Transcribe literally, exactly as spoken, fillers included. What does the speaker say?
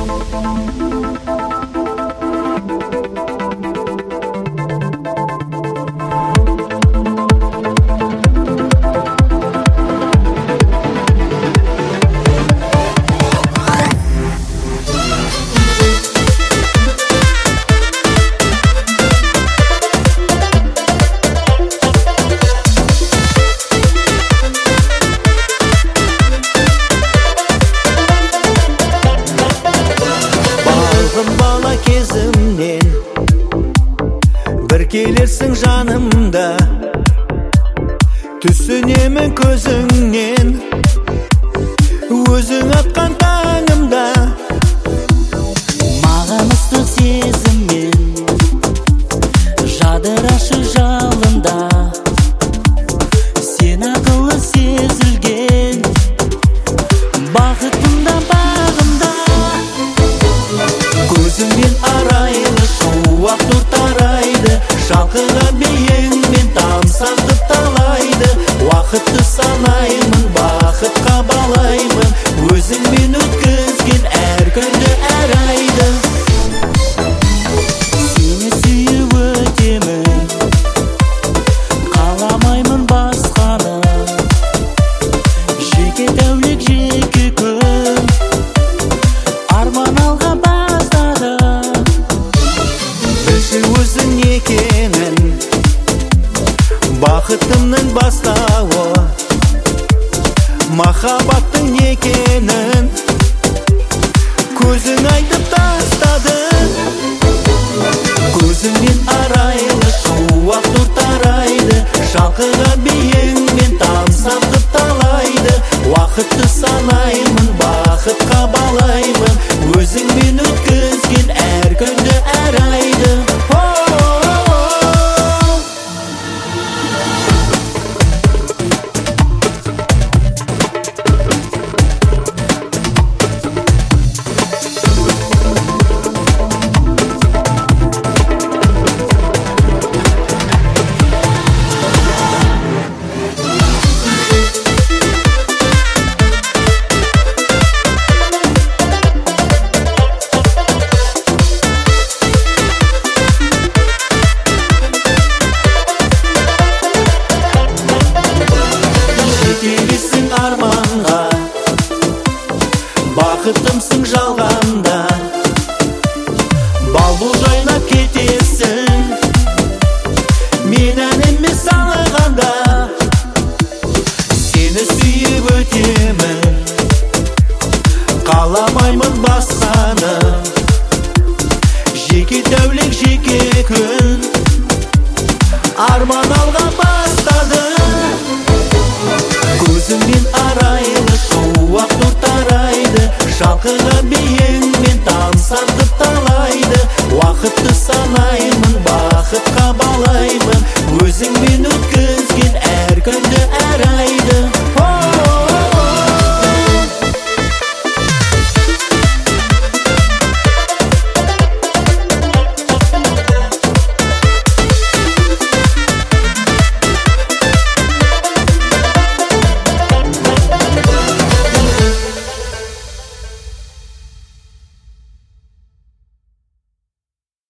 Бала кезімнен бір келерсің жанымда, түсінемін көзіңнен өзің атқан таңымда. Маған ыстық сезіммен жадырашы жалында, сен ақылы сезілген бақытымда бағымда. Көзіңнен арайлы шуақ нұр тарайды, шалқыған биіңмен тамсантып талайды. Уақытты санаймын, бақытқа балаймын, өзіңмен өткізген әр күнді, әр айды. Сені сүйіп өтемін, қаламаймын басқаны, жеке тәулік жеке күн, арман алға бастады. Білші өзің екенін, бақытымның бастауы, махаббаттың екенін көзің айтып тастады. Көзіңнен арайлы шуақ нұр тарайды, шалқыған биіңмен тамсантып талайды. Уақытты санаймын, бақытқа балаймын, өзіңмен өткізген әр күнді, әр айды. Жетелесің арманға, бақытымсың жалғанда, балбұл жайнап кетесің мен әніме салғанда. Сені сүйіп өтемін, қаламаймын басқаны, жеке тәулік жеке күн, арман алға бастады. Көзіңнен арайлы шуақ нұр тарайды, шалқыған биіңмен тамсантып талайды. Уақытты санаймын, бақытқа балаймын, өзіңмен өткізген әр күнді,